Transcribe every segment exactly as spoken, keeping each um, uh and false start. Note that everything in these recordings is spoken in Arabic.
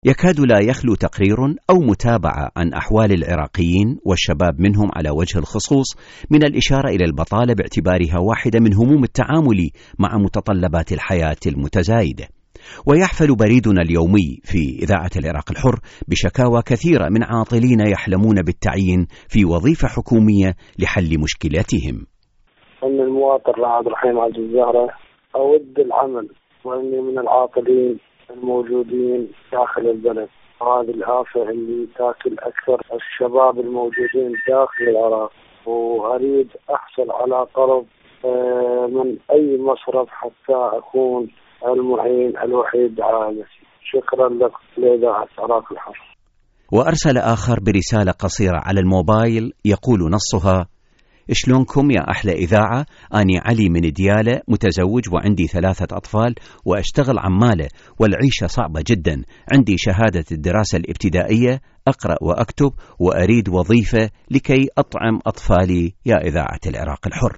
يكاد لا يخلو تقرير أو متابعة عن أحوال العراقيين والشباب منهم على وجه الخصوص من الإشارة إلى البطالة باعتبارها واحدة من هموم التعامل مع متطلبات الحياة المتزايدة. ويحفل بريدنا اليومي في إذاعة العراق الحر بشكاوى كثيرة من عاطلين يحلمون بالتعيين في وظيفة حكومية لحل مشكلاتهم. أن المواطن رعد رحيم عبد الزهرة أود العمل، وأني من العاطلين الموجودين داخل البلد. هذه الآفة اللي تاكل أكثر الشباب الموجودين داخل العراق، وأريد أحصل على قرض من أي مصرف حتى أكون المعين الوحيد على نفسي. شكرا لك لإذاعة العراق الحر. وأرسل آخر برسالة قصيرة على الموبايل يقول نصها: شلونكم يا أحلى إذاعة؟ أني علي من ديالة، متزوج وعندي ثلاثة أطفال وأشتغل عمالة والعيشة صعبة جدا. عندي شهادة الدراسة الابتدائية، أقرأ وأكتب وأريد وظيفة لكي أطعم أطفالي يا إذاعة العراق الحر.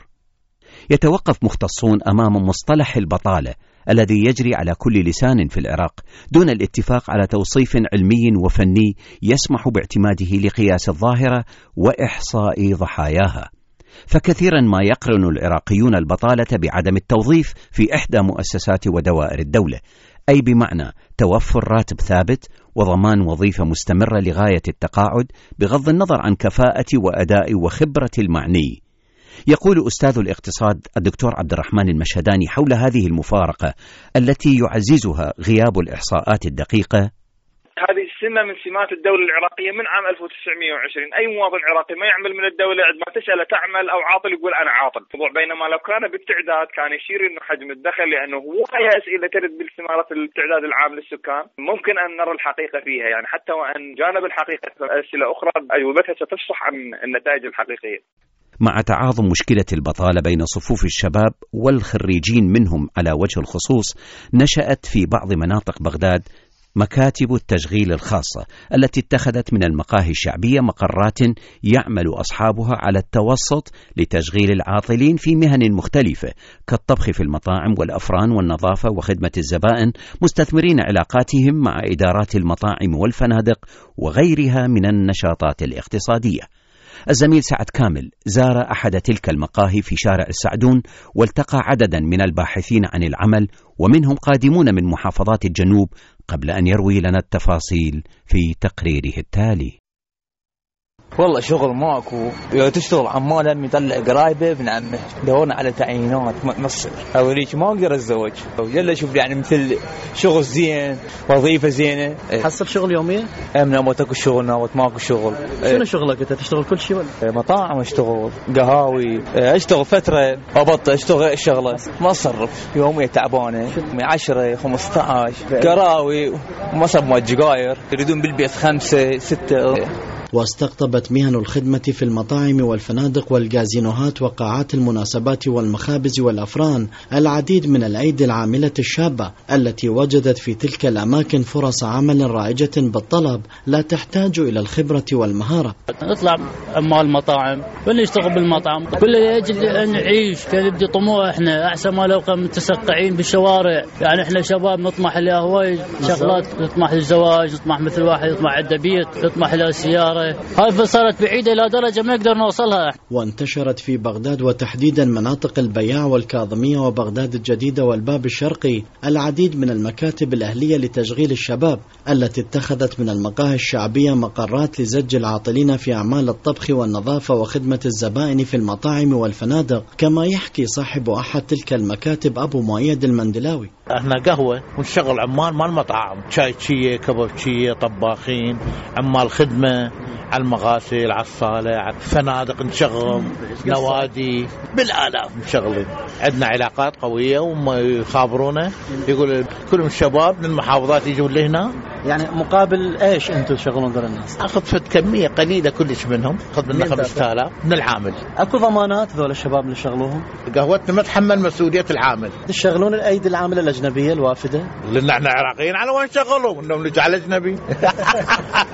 يتوقف مختصون أمام مصطلح البطالة الذي يجري على كل لسان في العراق دون الاتفاق على توصيف علمي وفني يسمح باعتماده لقياس الظاهرة وإحصاء ضحاياها. فكثيرا ما يقرن العراقيون البطالة بعدم التوظيف في إحدى مؤسسات ودوائر الدولة، أي بمعنى توفر راتب ثابت وضمان وظيفة مستمرة لغاية التقاعد بغض النظر عن كفاءة وأداء وخبرة المعني. يقول أستاذ الاقتصاد الدكتور عبد الرحمن المشهداني حول هذه المفارقة التي يعززها غياب الإحصاءات الدقيقة: هذه سمة من سمات الدولة العراقية من عام ألف وتسعمئة وعشرين. أي مواطن عراقي ما يعمل من الدولة عندما تسأله تعمل أو عاطل يقول أنا عاطل. بينما لو كان بالتعداد كان يشير إنه حجم الدخل، لأنه هواية أسئلة ترد باستمارة التعداد العام للسكان ممكن أن نرى الحقيقة فيها، يعني حتى وأن جانب الحقيقة أسئلة أخرى أجوبتها ستفصح عن النتائج الحقيقية. مع تعاظم مشكلة البطالة بين صفوف الشباب والخريجين منهم على وجه الخصوص، نشأت في بعض مناطق بغداد مكاتب التشغيل الخاصة التي اتخذت من المقاهي الشعبية مقرات يعمل أصحابها على التوسط لتشغيل العاطلين في مهن مختلفة كالطبخ في المطاعم والأفران والنظافة وخدمة الزبائن، مستثمرين علاقاتهم مع إدارات المطاعم والفنادق وغيرها من النشاطات الاقتصادية. الزميل سعد كامل زار أحد تلك المقاهي في شارع السعدون والتقى عددا من الباحثين عن العمل ومنهم قادمون من محافظات الجنوب، قبل أن يروي لنا التفاصيل في تقريره التالي. والله شغل ماكو، لو تشتغل عمال هم يطلع قرايبه ابن عمه، دورنا على تعيينات ما نصير، اوريك ما اقدر اتزوج، يلا شوف يعني مثل شغل زين، وظيفه زينه. تحصل شغل يوميا؟ امنا ما تاكل شغل ناوت ماكو شغل. شنو شغلك انت؟ تشتغل كل شيء ولا؟ مطاعم اشتغل، قهاوي، اشتغل فتره ابطل اشتغل الشغله ما اصرف، يوميا تعبانه، عشرة خمسة عشر قراوي وما صار ما جقاير، يريدون بالبيت خمسة ستة. واستقطبت مهن الخدمة في المطاعم والفنادق والجازينوهات وقاعات المناسبات والمخابز والأفران العديد من الأيدي العاملة الشابة التي وجدت في تلك الأماكن فرص عمل رائجة بالطلب لا تحتاج إلى الخبرة والمهارة. نطلع عمال مطاعم واللي يشتغل بالمطعم كل يجي أن نعيش كان يبدي طموحنا أحسن ما لو كان متسقعين بالشوارع. يعني إحنا شباب نطمح إلى هواي شغلات، نطمح للزواج، نطمح مثل واحد يطمح عنده بيت، نطمح إلى سيارة. هاي صارت بعيدة إلى درجة ما نقدر نوصلها. وانتشرت في بغداد وتحديدا مناطق البياع والكاظمية وبغداد الجديدة والباب الشرقي العديد من المكاتب الأهلية لتشغيل الشباب التي اتخذت من المقاهي الشعبية مقرات لزج العاطلين في أعمال الطبخ والنظافة وخدمة الزبائن في المطاعم والفنادق، كما يحكي صاحب أحد تلك المكاتب أبو مؤيد المندلاوي. احنا قهوة ونشغل عمال مال مطعم، شاي تشية كبابتشية طباخين، عمال خدمة على المغاسل على الصالة على الفنادق، نشغل نوادي بالآلاف نشغلين. عندنا علاقات قوية وما يخابرونا، يقول كلهم شباب من المحافظات يجون لهنا. يعني مقابل ايش انتم تشغلون ذول الناس؟ اخذ فد كمية قليلة كلش منهم، اخذ مننا خمسة آلاف من العامل. اكو ضمانات ذول الشباب اللي شغلوهم؟ قهوتنا ما تحمل مسؤولية العامل. تشغلون الايدي العاملة الأجنبية الوافدة؟ لأن احنا عراقيين على وين شغلوا انهم نجي على اجنبي.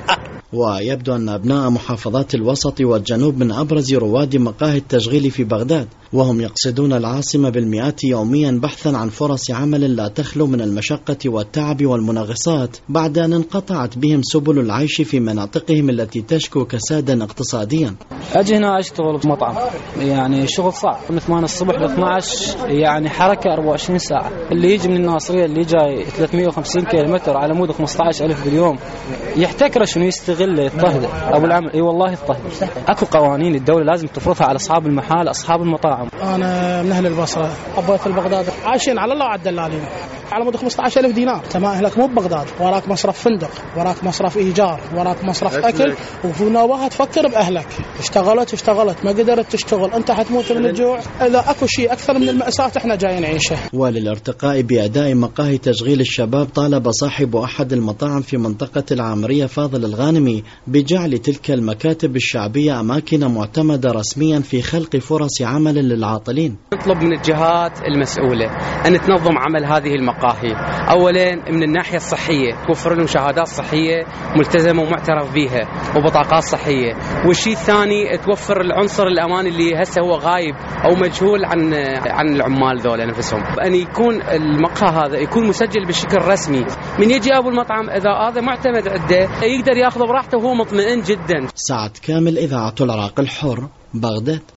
ويبدو أن أبناء محافظات الوسط والجنوب من أبرز رواد مقاهي التشغيل في بغداد، وهم يقصدون العاصمة بالمئات يوميا بحثا عن فرص عمل لا تخلو من المشقة والتعب والمناغصات، بعد أن انقطعت بهم سبل العيش في مناطقهم التي تشكو كسادا اقتصاديا. أجي هنا أشتغل في مطعم، يعني شغل صعب من ثمانية الصبح ل اثني عشر، يعني حركة أربعة وعشرين ساعة. اللي يجي من الناصرية اللي جاي ثلاثمئة وخمسين كيلومتر على مود خمسة عشر ألف باليوم يحتكر شنو يستغل يضطهد أبو العمل. اي والله يضطهد. اكو قوانين الدولة لازم تفرضها على أصحاب المحال أصحاب المطاعم. أنا من أهل البصرة، أبوي في بغداد، عايشين على الله وعد الدلالين على مود خمسة عشر ألف دينار. أنت ما أهلك مو ببغداد، وراك مصرف فندق، وراك مصرف إيجار، وراك مصرف أكل، وفي نوبة تفكر بأهلك. اشتغلت اشتغلت ما قدرت تشتغل، أنت حتموت من الجوع. إذا أكو شيء أكثر من المأساة إحنا جايين نعيشه. وللارتقاء بأداء مقاهي تشغيل الشباب، طالب صاحب أحد المطاعم في منطقة العامرية فاضل الغانمي بجعل تلك المكاتب الشعبية أماكن معتمدة رسميا في خلق فرص عمل للعاطلين. نطلب من الجهات المسؤولة أن تنظم عمل هذه المقاهي. أولا من الناحية الصحية، توفر لهم شهادات صحية ملتزمة ومعترف بها وبطاقات صحية. والشيء الثاني توفر العنصر الأمان اللي هسه هو غايب أو مجهول عن عن العمال ذولا نفسهم، أن يكون المقهى هذا يكون مسجل بشكل رسمي. من يجي أبو المطعم إذا هذا معتمد عنده يقدر يأخذ براحته وهو مطمئن جدا. سعد كامل، إذاعة العراق الحر، بغداد.